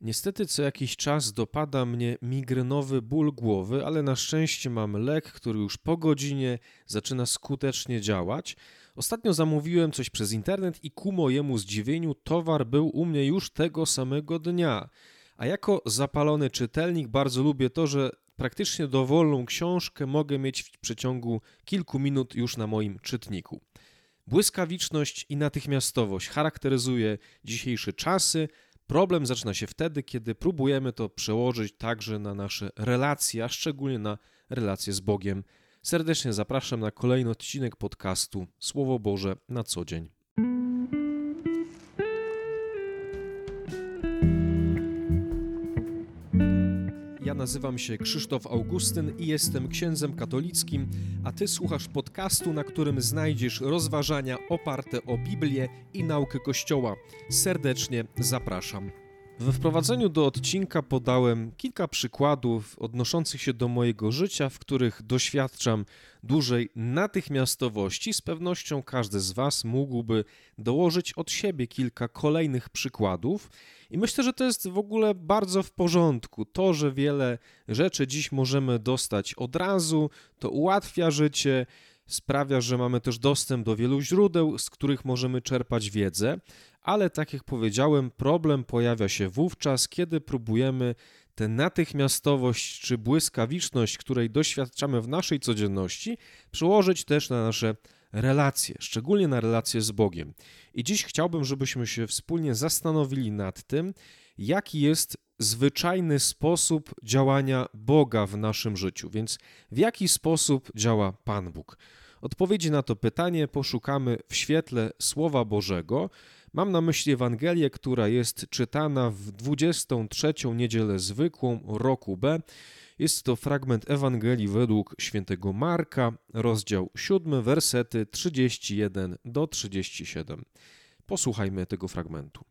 Niestety co jakiś czas dopada mnie migrenowy ból głowy, ale na szczęście mam lek, który już po godzinie zaczyna skutecznie działać. Ostatnio zamówiłem coś przez internet i ku mojemu zdziwieniu towar był u mnie już tego samego dnia. A jako zapalony czytelnik bardzo lubię to, że praktycznie dowolną książkę mogę mieć w przeciągu kilku minut już na moim czytniku. Błyskawiczność i natychmiastowość charakteryzuje dzisiejsze czasy. Problem zaczyna się wtedy, kiedy próbujemy to przełożyć także na nasze relacje, a szczególnie na relacje z Bogiem. Serdecznie zapraszam na kolejny odcinek podcastu Słowo Boże na co dzień. Ja nazywam się Krzysztof Augustyn i jestem księdzem katolickim, a Ty słuchasz podcastu, na którym znajdziesz rozważania oparte o Biblię i naukę Kościoła. Serdecznie zapraszam. We wprowadzeniu do odcinka podałem kilka przykładów odnoszących się do mojego życia, w których doświadczam dużej natychmiastowości. Z pewnością każdy z Was mógłby dołożyć od siebie kilka kolejnych przykładów. I myślę, że to jest w ogóle bardzo w porządku. To, że wiele rzeczy dziś możemy dostać od razu, to ułatwia życie, sprawia, że mamy też dostęp do wielu źródeł, z których możemy czerpać wiedzę, ale tak jak powiedziałem, problem pojawia się wówczas, kiedy próbujemy tę natychmiastowość czy błyskawiczność, której doświadczamy w naszej codzienności, przełożyć też na nasze relacje, szczególnie na relacje z Bogiem. I dziś chciałbym, żebyśmy się wspólnie zastanowili nad tym, jaki jest zwyczajny sposób działania Boga w naszym życiu. Więc w jaki sposób działa Pan Bóg? Odpowiedzi na to pytanie poszukamy w świetle Słowa Bożego. Mam na myśli Ewangelię, która jest czytana w 23. niedzielę zwykłą roku B. Jest to fragment Ewangelii według świętego Marka, rozdział 7, wersety 31 do 37. Posłuchajmy tego fragmentu.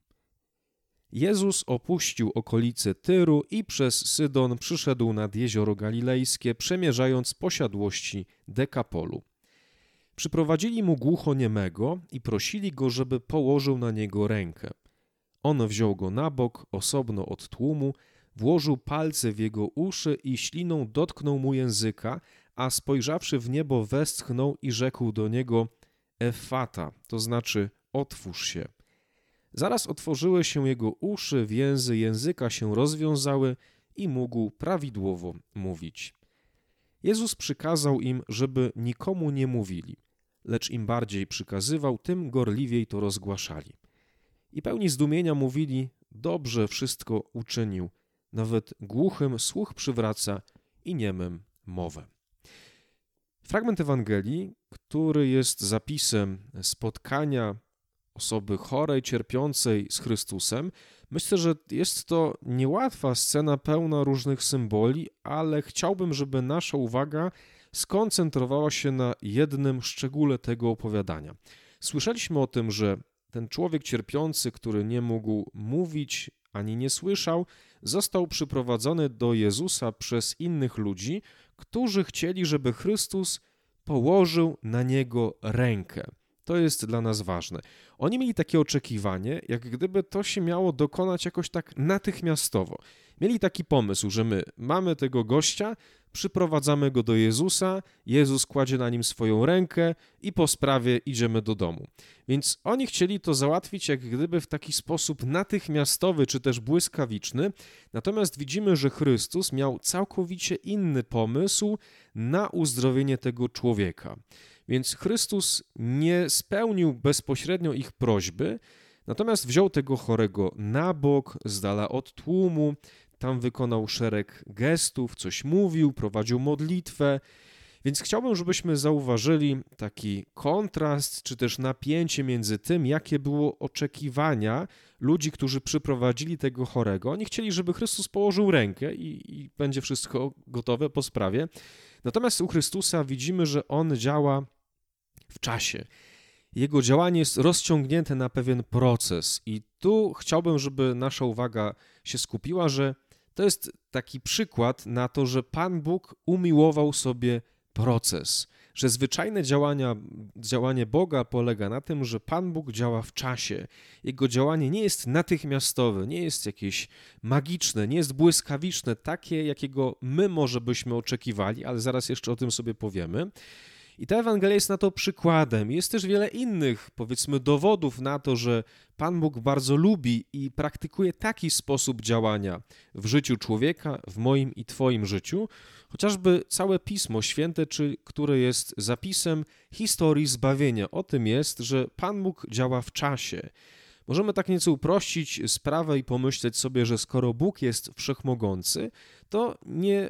Jezus opuścił okolice Tyru i przez Sydon przyszedł nad jezioro Galilejskie, przemierzając posiadłości Dekapolu. Przyprowadzili mu głuchoniemego i prosili go, żeby położył na niego rękę. On wziął go na bok, osobno od tłumu, włożył palce w jego uszy i śliną dotknął mu języka, a spojrzawszy w niebo westchnął i rzekł do niego Effata, to znaczy otwórz się. Zaraz otworzyły się jego uszy, więzy języka się rozwiązały i mógł prawidłowo mówić. Jezus przykazał im, żeby nikomu nie mówili, lecz im bardziej przykazywał, tym gorliwiej to rozgłaszali. I pełni zdumienia mówili, dobrze wszystko uczynił, nawet głuchym słuch przywraca i niemym mowę. Fragment Ewangelii, który jest zapisem spotkania osoby chorej, cierpiącej z Chrystusem. Myślę, że jest to niełatwa scena pełna różnych symboli, ale chciałbym, żeby nasza uwaga skoncentrowała się na jednym szczególe tego opowiadania. Słyszeliśmy o tym, że ten człowiek cierpiący, który nie mógł mówić ani nie słyszał, został przyprowadzony do Jezusa przez innych ludzi, którzy chcieli, żeby Chrystus położył na niego rękę. To jest dla nas ważne. Oni mieli takie oczekiwanie, jak gdyby to się miało dokonać jakoś tak natychmiastowo. Mieli taki pomysł, że my mamy tego gościa, przyprowadzamy go do Jezusa, Jezus kładzie na nim swoją rękę i po sprawie idziemy do domu. Więc oni chcieli to załatwić jak gdyby w taki sposób natychmiastowy czy też błyskawiczny, natomiast widzimy, że Chrystus miał całkowicie inny pomysł na uzdrowienie tego człowieka. Więc Chrystus nie spełnił bezpośrednio ich prośby, natomiast wziął tego chorego na bok, z dala od tłumu, tam wykonał szereg gestów, coś mówił, prowadził modlitwę. Więc chciałbym, żebyśmy zauważyli taki kontrast, czy też napięcie między tym, jakie było oczekiwania ludzi, którzy przyprowadzili tego chorego. Oni chcieli, żeby Chrystus położył rękę i będzie wszystko gotowe po sprawie. Natomiast u Chrystusa widzimy, że On działa w czasie. Jego działanie jest rozciągnięte na pewien proces i tu chciałbym, żeby nasza uwaga się skupiła, że to jest taki przykład na to, że Pan Bóg umiłował sobie proces. że zwyczajne działanie Boga polega na tym, że Pan Bóg działa w czasie. Jego działanie nie jest natychmiastowe, nie jest jakieś magiczne, nie jest błyskawiczne, takie, jakiego my może byśmy oczekiwali, ale zaraz jeszcze o tym sobie powiemy. I ta Ewangelia jest na to przykładem. Jest też wiele innych, powiedzmy, dowodów na to, że Pan Bóg bardzo lubi i praktykuje taki sposób działania w życiu człowieka, w moim i Twoim życiu, chociażby całe Pismo Święte, które jest zapisem historii zbawienia. O tym jest, że Pan Bóg działa w czasie. Możemy tak nieco uprościć sprawę i pomyśleć sobie, że skoro Bóg jest wszechmogący, to nie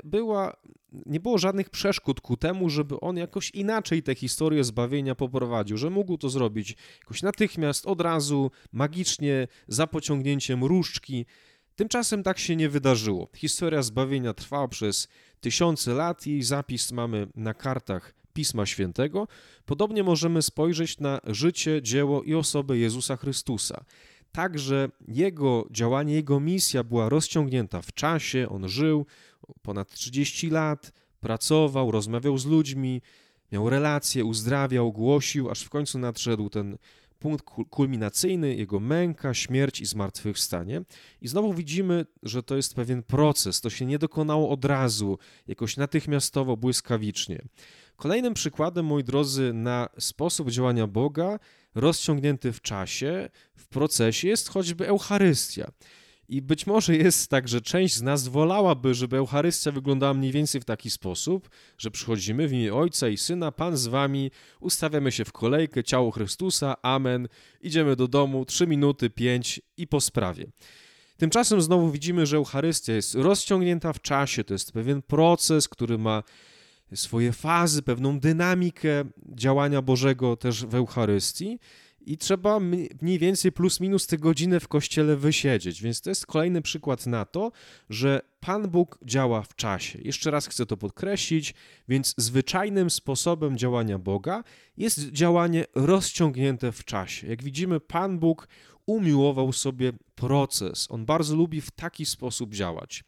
było żadnych przeszkód ku temu, żeby On jakoś inaczej tę historię zbawienia poprowadził, że mógł to zrobić jakoś natychmiast, od razu, magicznie, za pociągnięciem różdżki. Tymczasem tak się nie wydarzyło. Historia zbawienia trwała przez tysiące lat, jej zapis mamy na kartach Pisma Świętego. Podobnie możemy spojrzeć na życie, dzieło i osobę Jezusa Chrystusa. Także Jego działanie, Jego misja była rozciągnięta w czasie, On żył ponad 30 lat, pracował, rozmawiał z ludźmi, miał relacje, uzdrawiał, głosił, aż w końcu nadszedł ten punkt kulminacyjny, Jego męka, śmierć i zmartwychwstanie. I znowu widzimy, że to jest pewien proces, to się nie dokonało od razu, jakoś natychmiastowo, błyskawicznie. Kolejnym przykładem, moi drodzy, na sposób działania Boga rozciągnięty w czasie, w procesie jest choćby Eucharystia. I być może jest tak, że część z nas wolałaby, żeby Eucharystia wyglądała mniej więcej w taki sposób, że przychodzimy w imię Ojca i Syna, Pan z wami, ustawiamy się w kolejkę, ciało Chrystusa, amen, idziemy do domu, 3 minuty, 5 i po sprawie. Tymczasem znowu widzimy, że Eucharystia jest rozciągnięta w czasie, to jest pewien proces, który ma swoje fazy, pewną dynamikę działania Bożego też w Eucharystii i trzeba mniej więcej plus minus tę godzinę w Kościele wysiedzieć, więc to jest kolejny przykład na to, że Pan Bóg działa w czasie. Jeszcze raz chcę to podkreślić, więc zwyczajnym sposobem działania Boga jest działanie rozciągnięte w czasie. Jak widzimy, Pan Bóg umiłował sobie proces. On bardzo lubi w taki sposób działać.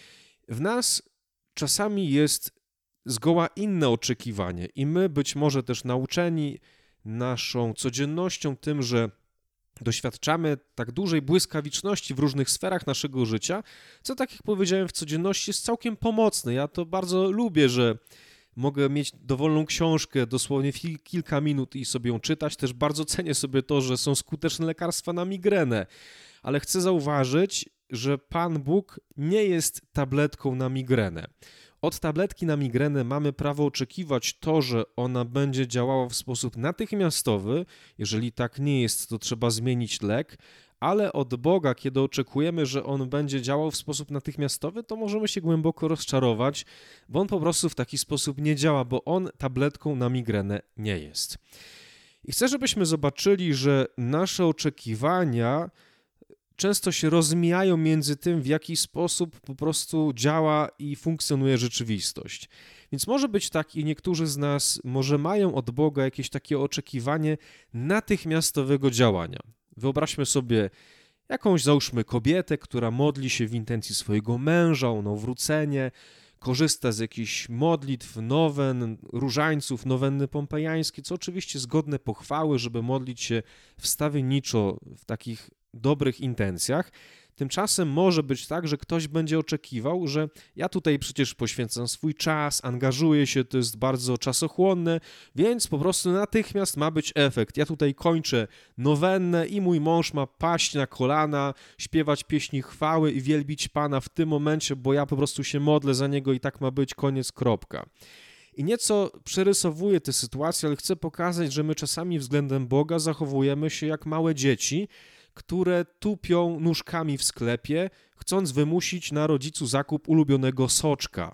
W nas czasami jest zgoła inne oczekiwanie i my być może też nauczeni naszą codziennością tym, że doświadczamy tak dużej błyskawiczności w różnych sferach naszego życia, co tak jak powiedziałem w codzienności jest całkiem pomocne. Ja to bardzo lubię, że mogę mieć dowolną książkę dosłownie kilka minut i sobie ją czytać. Też bardzo cenię sobie to, że są skuteczne lekarstwa na migrenę, ale chcę zauważyć, że Pan Bóg nie jest tabletką na migrenę. Od tabletki na migrenę mamy prawo oczekiwać to, że ona będzie działała w sposób natychmiastowy. Jeżeli tak nie jest, to trzeba zmienić lek, ale od Boga, kiedy oczekujemy, że On będzie działał w sposób natychmiastowy, to możemy się głęboko rozczarować, bo On po prostu w taki sposób nie działa, bo On tabletką na migrenę nie jest. I chcę, żebyśmy zobaczyli, że nasze oczekiwania często się rozmijają między tym, w jaki sposób po prostu działa i funkcjonuje rzeczywistość. Więc może być tak i niektórzy z nas może mają od Boga jakieś takie oczekiwanie natychmiastowego działania. Wyobraźmy sobie jakąś, załóżmy, kobietę, która modli się w intencji swojego męża o nawrócenie, korzysta z jakichś modlitw, nowen, różańców, nowenny pompejańskie, co oczywiście jest godne pochwały, żeby modlić się wstawienniczo w takich dobrych intencjach. Tymczasem może być tak, że ktoś będzie oczekiwał, że ja tutaj przecież poświęcam swój czas, angażuję się, to jest bardzo czasochłonne, więc po prostu natychmiast ma być efekt. Ja tutaj kończę nowennę i mój mąż ma paść na kolana, śpiewać pieśni chwały i wielbić Pana w tym momencie, bo ja po prostu się modlę za niego i tak ma być, koniec, kropka. I nieco przerysowuję tę sytuację, ale chcę pokazać, że my czasami względem Boga zachowujemy się jak małe dzieci, które tupią nóżkami w sklepie, chcąc wymusić na rodzicu zakup ulubionego soczka.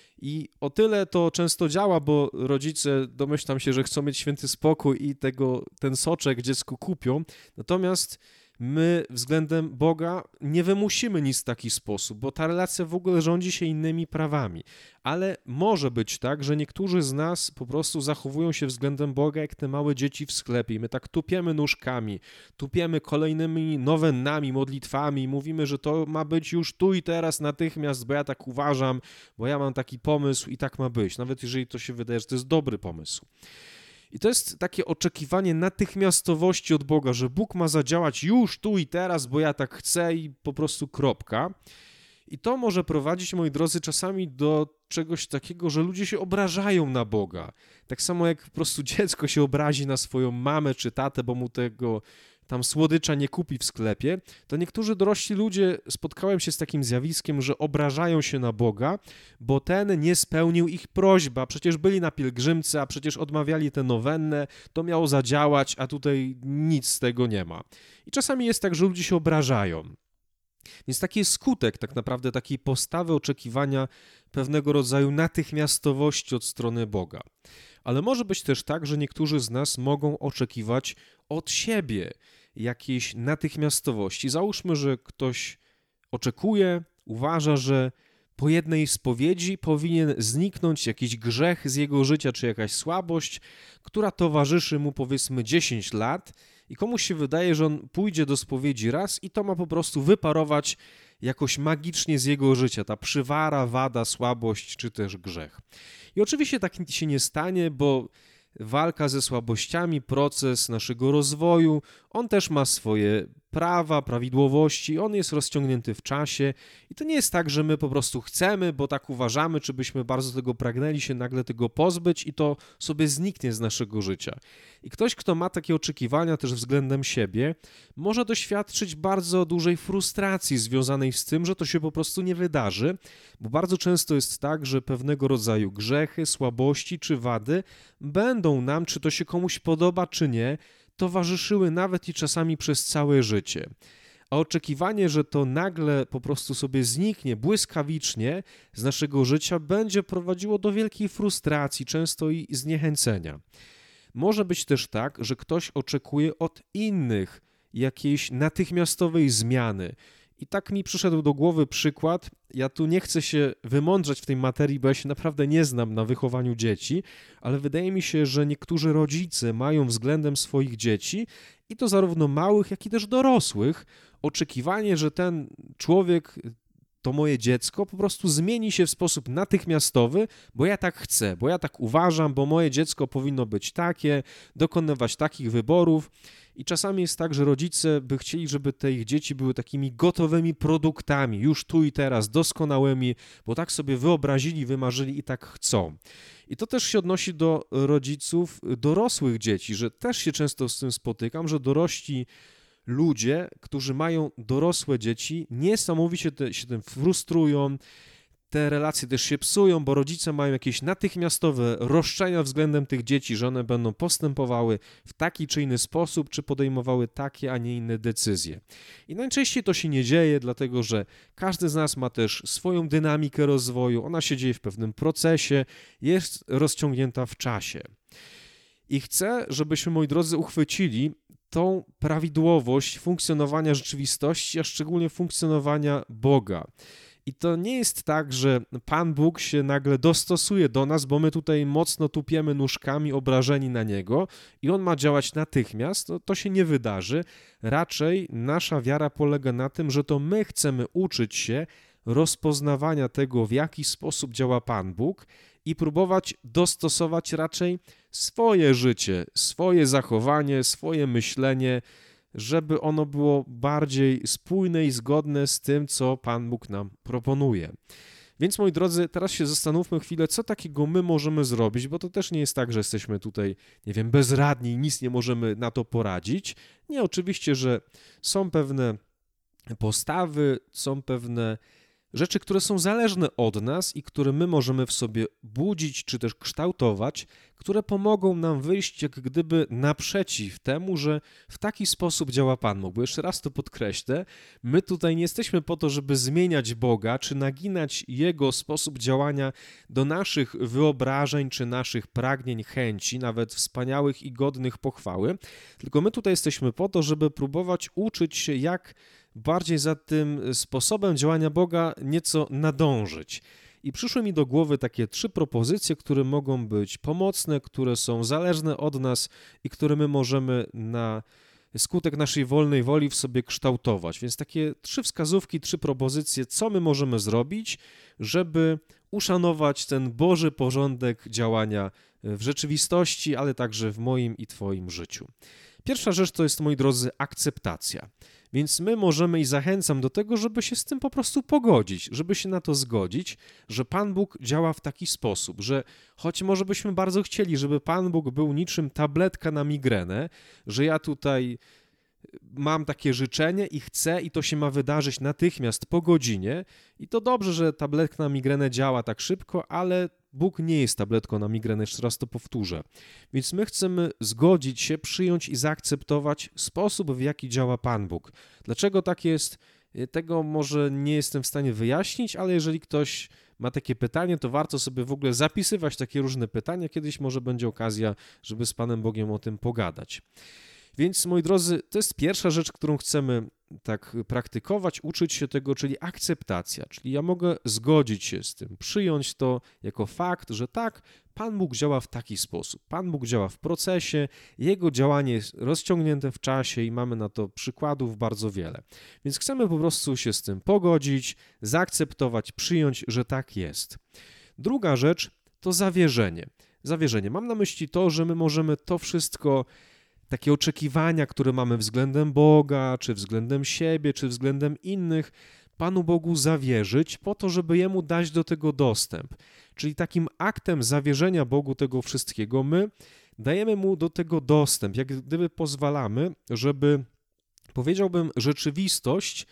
I o tyle to często działa, bo rodzice domyślam się, że chcą mieć święty spokój i ten soczek dziecku kupią, natomiast My względem Boga nie wymusimy nic w taki sposób, bo ta relacja w ogóle rządzi się innymi prawami. Ale może być tak, że niektórzy z nas po prostu zachowują się względem Boga jak te małe dzieci w sklepie. My tak tupiemy nóżkami, tupiemy kolejnymi nowenami, modlitwami, mówimy, że to ma być już tu i teraz natychmiast, bo ja tak uważam, bo ja mam taki pomysł i tak ma być, nawet jeżeli to się wydaje, że to jest dobry pomysł. I to jest takie oczekiwanie natychmiastowości od Boga, że Bóg ma zadziałać już tu i teraz, bo ja tak chcę i po prostu kropka. I to może prowadzić, moi drodzy, czasami do czegoś takiego, że ludzie się obrażają na Boga. Tak samo jak po prostu dziecko się obrazi na swoją mamę czy tatę, bo mu tego tam słodycza nie kupi w sklepie, to niektórzy dorośli ludzie, spotkałem się z takim zjawiskiem, że obrażają się na Boga, bo ten nie spełnił ich prośby, a przecież byli na pielgrzymce, a przecież odmawiali tę nowennę, to miało zadziałać, a tutaj nic z tego nie ma. I czasami jest tak, że ludzie się obrażają. Więc taki jest skutek tak naprawdę takiej postawy oczekiwania pewnego rodzaju natychmiastowości od strony Boga. Ale może być też tak, że niektórzy z nas mogą oczekiwać od siebie jakiejś natychmiastowości. Załóżmy, że ktoś oczekuje, uważa, że po jednej spowiedzi powinien zniknąć jakiś grzech z jego życia, czy jakaś słabość, która towarzyszy mu powiedzmy 10 lat i komuś się wydaje, że on pójdzie do spowiedzi raz i to ma po prostu wyparować jakoś magicznie z jego życia, ta przywara, wada, słabość, czy też grzech. I oczywiście tak się nie stanie, bo walka ze słabościami, proces naszego rozwoju, on też ma swoje prawa, prawidłowości, on jest rozciągnięty w czasie i to nie jest tak, że my po prostu chcemy, bo tak uważamy, czy byśmy bardzo tego pragnęli się nagle tego pozbyć i to sobie zniknie z naszego życia. I ktoś, kto ma takie oczekiwania też względem siebie, może doświadczyć bardzo dużej frustracji związanej z tym, że to się po prostu nie wydarzy, bo bardzo często jest tak, że pewnego rodzaju grzechy, słabości czy wady będą nam, czy to się komuś podoba, czy nie, towarzyszyły nawet i czasami przez całe życie. A oczekiwanie, że to nagle po prostu sobie zniknie błyskawicznie z naszego życia, będzie prowadziło do wielkiej frustracji, często i zniechęcenia. Może być też tak, że ktoś oczekuje od innych jakiejś natychmiastowej zmiany. I tak mi przyszedł do głowy przykład, ja tu nie chcę się wymądrzać w tej materii, bo ja się naprawdę nie znam na wychowaniu dzieci, ale wydaje mi się, że niektórzy rodzice mają względem swoich dzieci, i to zarówno małych, jak i też dorosłych, oczekiwanie, że ten człowiek, to moje dziecko, po prostu zmieni się w sposób natychmiastowy, bo ja tak chcę, bo ja tak uważam, bo moje dziecko powinno być takie, dokonywać takich wyborów. I czasami jest tak, że rodzice by chcieli, żeby te ich dzieci były takimi gotowymi produktami, już tu i teraz, doskonałymi, bo tak sobie wyobrazili, wymarzyli i tak chcą. I to też się odnosi do rodziców dorosłych dzieci, że też się często z tym spotykam, że dorośli ludzie, którzy mają dorosłe dzieci, niesamowicie się tym frustrują, te relacje też się psują, bo rodzice mają jakieś natychmiastowe roszczenia względem tych dzieci, że one będą postępowały w taki czy inny sposób, czy podejmowały takie, a nie inne decyzje. I najczęściej to się nie dzieje, dlatego że każdy z nas ma też swoją dynamikę rozwoju, ona się dzieje w pewnym procesie, jest rozciągnięta w czasie. I chcę, żebyśmy, moi drodzy, uchwycili tą prawidłowość funkcjonowania rzeczywistości, a szczególnie funkcjonowania Boga. I to nie jest tak, że Pan Bóg się nagle dostosuje do nas, bo my tutaj mocno tupiemy nóżkami obrażeni na Niego i On ma działać natychmiast. To się nie wydarzy. Raczej nasza wiara polega na tym, że to my chcemy uczyć się rozpoznawania tego, w jaki sposób działa Pan Bóg i próbować dostosować raczej swoje życie, swoje zachowanie, swoje myślenie, żeby ono było bardziej spójne i zgodne z tym, co Pan Bóg nam proponuje. Więc, moi drodzy, teraz się zastanówmy chwilę, co takiego my możemy zrobić, bo to też nie jest tak, że jesteśmy tutaj, nie wiem, bezradni i nic nie możemy na to poradzić. Nie, oczywiście, że są pewne postawy, są pewne Rzeczy, które są zależne od nas i które my możemy w sobie budzić czy też kształtować, które pomogą nam wyjść jak gdyby naprzeciw temu, że w taki sposób działa Pan Bóg. Bo jeszcze raz to podkreślę, my tutaj nie jesteśmy po to, żeby zmieniać Boga, czy naginać Jego sposób działania do naszych wyobrażeń, czy naszych pragnień, chęci, nawet wspaniałych i godnych pochwały, tylko my tutaj jesteśmy po to, żeby próbować uczyć się, jak bardziej za tym sposobem działania Boga nieco nadążyć. I przyszły mi do głowy takie 3 propozycje, które mogą być pomocne, które są zależne od nas i które my możemy na skutek naszej wolnej woli w sobie kształtować. Więc takie 3 wskazówki, 3 propozycje, co my możemy zrobić, żeby uszanować ten Boży porządek działania w rzeczywistości, ale także w moim i Twoim życiu. Pierwsza rzecz to jest, moi drodzy, akceptacja. Więc my możemy i zachęcam do tego, żeby się z tym po prostu pogodzić, żeby się na to zgodzić, że Pan Bóg działa w taki sposób, że choć może byśmy bardzo chcieli, żeby Pan Bóg był niczym tabletka na migrenę, że ja tutaj mam takie życzenie i chcę i to się ma wydarzyć natychmiast po godzinie i to dobrze, że tabletka na migrenę działa tak szybko, ale Bóg nie jest tabletką na migrenę, jeszcze raz to powtórzę. Więc my chcemy zgodzić się, przyjąć i zaakceptować sposób, w jaki działa Pan Bóg. Dlaczego tak jest? Tego może nie jestem w stanie wyjaśnić, ale jeżeli ktoś ma takie pytanie, to warto sobie w ogóle zapisywać takie różne pytania. Kiedyś może będzie okazja, żeby z Panem Bogiem o tym pogadać. Więc, moi drodzy, to jest pierwsza rzecz, którą chcemy tak praktykować, uczyć się tego, czyli akceptacja. Czyli ja mogę zgodzić się z tym, przyjąć to jako fakt, że tak, Pan Bóg działa w taki sposób. Pan Bóg działa w procesie, Jego działanie jest rozciągnięte w czasie i mamy na to przykładów bardzo wiele. Więc chcemy po prostu się z tym pogodzić, zaakceptować, przyjąć, że tak jest. Druga rzecz to zawierzenie. Zawierzenie. Mam na myśli to, że my możemy to wszystko, takie oczekiwania, które mamy względem Boga, czy względem siebie, czy względem innych, Panu Bogu zawierzyć po to, żeby Jemu dać do tego dostęp. Czyli takim aktem zawierzenia Bogu tego wszystkiego my dajemy Mu do tego dostęp, jak gdyby pozwalamy, żeby, powiedziałbym, rzeczywistość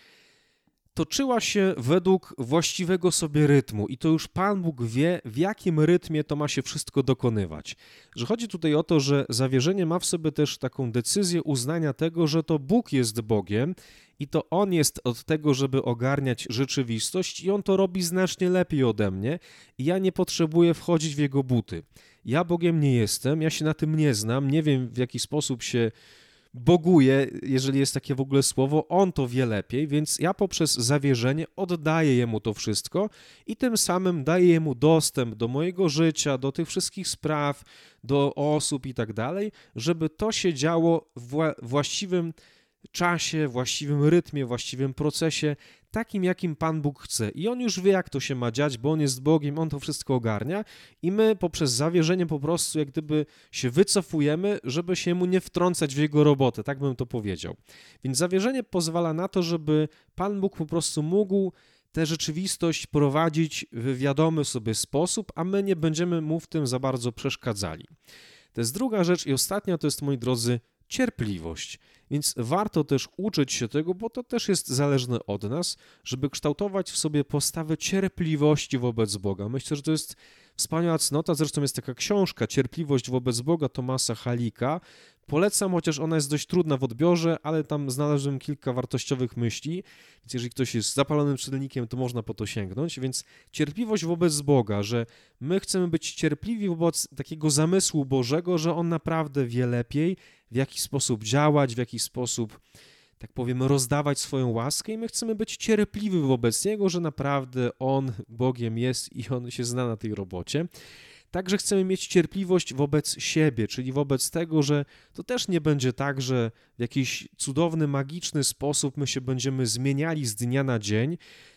toczyła się według właściwego sobie rytmu i to już Pan Bóg wie, w jakim rytmie to ma się wszystko dokonywać. Że chodzi tutaj o to, że zawierzenie ma w sobie też taką decyzję uznania tego, że to Bóg jest Bogiem i to On jest od tego, żeby ogarniać rzeczywistość i On to robi znacznie lepiej ode mnie i ja nie potrzebuję wchodzić w Jego buty. Ja Bogiem nie jestem, ja się na tym nie znam, nie wiem w jaki sposób się boguje, jeżeli jest takie w ogóle słowo, On to wie lepiej, więc ja poprzez zawierzenie oddaję Jemu to wszystko i tym samym daję Jemu dostęp do mojego życia, do tych wszystkich spraw, do osób i tak dalej, żeby to się działo w właściwym czasie, właściwym rytmie, właściwym procesie, takim jakim Pan Bóg chce. I On już wie, jak to się ma dziać, bo On jest Bogiem, On to wszystko ogarnia i my poprzez zawierzenie po prostu jak gdyby się wycofujemy, żeby się Mu nie wtrącać w Jego robotę, tak bym to powiedział. Więc zawierzenie pozwala na to, żeby Pan Bóg po prostu mógł tę rzeczywistość prowadzić w wiadomy sobie sposób, a my nie będziemy Mu w tym za bardzo przeszkadzali. To jest druga rzecz i ostatnia, to jest, moi drodzy, cierpliwość. Więc warto też uczyć się tego, bo to też jest zależne od nas, żeby kształtować w sobie postawę cierpliwości wobec Boga. Myślę, że to jest wspaniała cnota, zresztą jest taka książka Cierpliwość wobec Boga Thomasa Halika. Polecam, chociaż ona jest dość trudna w odbiorze, ale tam znalazłem kilka wartościowych myśli, więc jeżeli ktoś jest zapalonym czytelnikiem, to można po to sięgnąć. Więc cierpliwość wobec Boga, że my chcemy być cierpliwi wobec takiego zamysłu Bożego, że On naprawdę wie lepiej, w jaki sposób działać, w jaki sposób, tak powiem, rozdawać swoją łaskę i my chcemy być cierpliwi wobec Niego, że naprawdę On Bogiem jest i On się zna na tej robocie. Także chcemy mieć cierpliwość wobec siebie, czyli wobec tego, że to też nie będzie tak, że w jakiś cudowny, magiczny sposób my się będziemy zmieniali z dnia na dzień.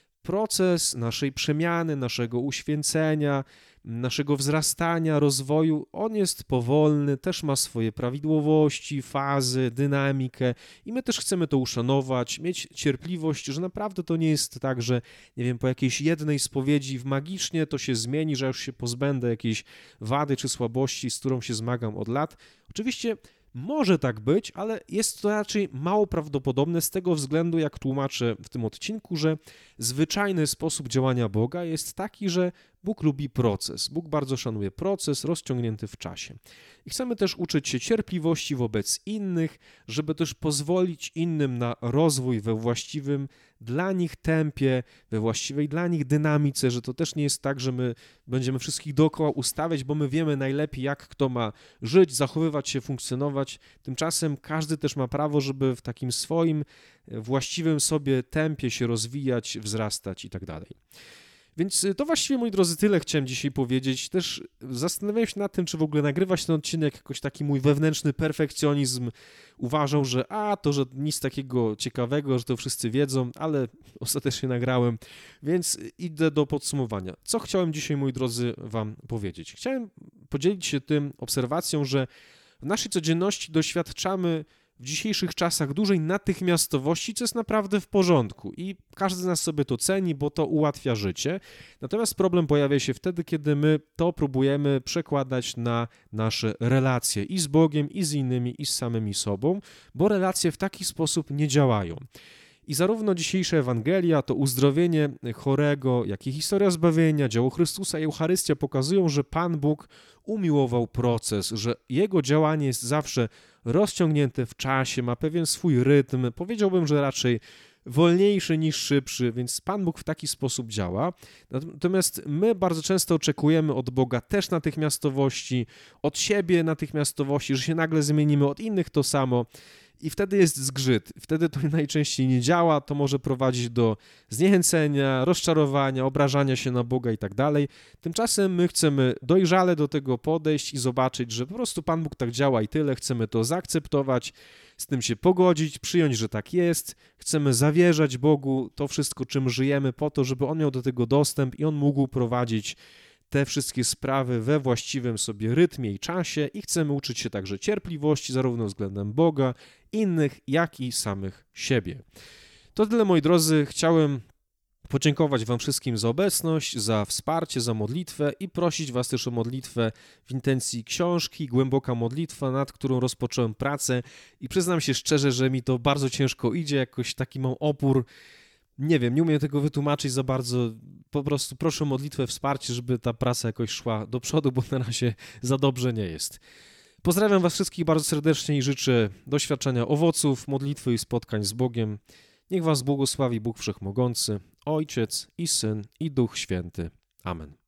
Proces naszej przemiany, naszego uświęcenia, naszego wzrastania, rozwoju, on jest powolny, też ma swoje prawidłowości, fazy, dynamikę i my też chcemy to uszanować, mieć cierpliwość, że naprawdę to nie jest tak, że nie wiem, po jakiejś jednej spowiedzi magicznie to się zmieni, że już się pozbędę jakiejś wady czy słabości, z którą się zmagam od lat. Oczywiście Może tak być, ale jest to raczej mało prawdopodobne z tego względu, jak tłumaczę w tym odcinku, że zwyczajny sposób działania Boga jest taki, że Bóg lubi proces. Bóg bardzo szanuje proces rozciągnięty w czasie. I chcemy też uczyć się cierpliwości wobec innych, żeby też pozwolić innym na rozwój we właściwym dla nich tempie, we właściwej dla nich dynamice, że to też nie jest tak, że my będziemy wszystkich dookoła ustawiać, bo my wiemy najlepiej, jak kto ma żyć, zachowywać się, funkcjonować. Tymczasem każdy też ma prawo, żeby w takim swoim właściwym sobie tempie się rozwijać, wzrastać i tak dalej. Więc to właściwie, moi drodzy, tyle chciałem dzisiaj powiedzieć. Też zastanawiałem się nad tym, czy w ogóle nagrywać ten odcinek, jakoś taki mój wewnętrzny perfekcjonizm uważał, że że nic takiego ciekawego, że to wszyscy wiedzą, ale ostatecznie nagrałem, więc idę do podsumowania. Co chciałem dzisiaj, moi drodzy, wam powiedzieć? Chciałem podzielić się tym obserwacją, że w naszej codzienności doświadczamy w dzisiejszych czasach dużej natychmiastowości, co jest naprawdę w porządku i każdy z nas sobie to ceni, bo to ułatwia życie. Natomiast problem pojawia się wtedy, kiedy my to próbujemy przekładać na nasze relacje i z Bogiem, i z innymi, i z samymi sobą, bo relacje w taki sposób nie działają. I zarówno dzisiejsza Ewangelia, to uzdrowienie chorego, jak i historia zbawienia, dzieło Chrystusa i Eucharystia pokazują, że Pan Bóg umiłował proces, że Jego działanie jest zawsze rozciągnięte w czasie, ma pewien swój rytm, powiedziałbym, że raczej wolniejszy niż szybszy, więc Pan Bóg w taki sposób działa. Natomiast my bardzo często oczekujemy od Boga też natychmiastowości, od siebie natychmiastowości, że się nagle zmienimy, od innych to samo. I wtedy jest zgrzyt. Wtedy to najczęściej nie działa, to może prowadzić do zniechęcenia, rozczarowania, obrażania się na Boga i tak dalej. Tymczasem my chcemy dojrzale do tego podejść i zobaczyć, że po prostu Pan Bóg tak działa i tyle. Chcemy to zaakceptować, z tym się pogodzić, przyjąć, że tak jest. Chcemy zawierzać Bogu to wszystko, czym żyjemy, po to, żeby On miał do tego dostęp i On mógł prowadzić te wszystkie sprawy we właściwym sobie rytmie i czasie i chcemy uczyć się także cierpliwości zarówno względem Boga, innych, jak i samych siebie. To tyle, moi drodzy. Chciałem podziękować wam wszystkim za obecność, za wsparcie, za modlitwę i prosić was też o modlitwę w intencji książki Głęboka modlitwa, nad którą rozpocząłem pracę i przyznam się szczerze, że mi to bardzo ciężko idzie, jakoś taki mam opór. Nie wiem, nie umiem tego wytłumaczyć za bardzo, po prostu proszę o modlitwę, wsparcie, żeby ta praca jakoś szła do przodu, bo na razie za dobrze nie jest. Pozdrawiam was wszystkich bardzo serdecznie i życzę doświadczenia owoców, modlitwy i spotkań z Bogiem. Niech was błogosławi Bóg Wszechmogący, Ojciec i Syn i Duch Święty. Amen.